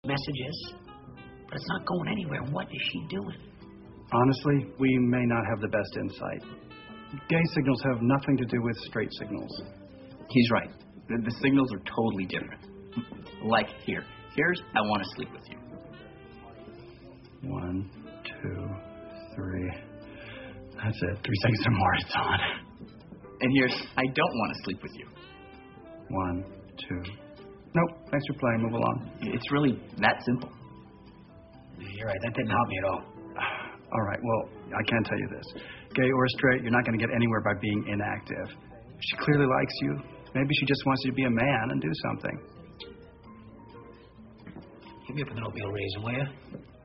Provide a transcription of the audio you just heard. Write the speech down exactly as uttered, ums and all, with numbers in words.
messages, but it's not going anywhere. What is she doing? Honestly, we may not have the best insight. Gay signals have nothing to do with straight signals. He's right. The, the signals are totally different. Like here. Here's I want to sleep with you. One, two, three. That's it. Three seconds or more, it's on. And here's I don't want to sleep with you. One, two. Nope. Thanks for playing. Move along. It's really that simple. You're right. That didn't help me at all. All right. Well, I can tell you this. Gay or straight, you're not going to get anywhere by being inactive. She clearly likes you. Maybe she just wants you to be a man and do something. Give me up with an oatmeal raisin, will you?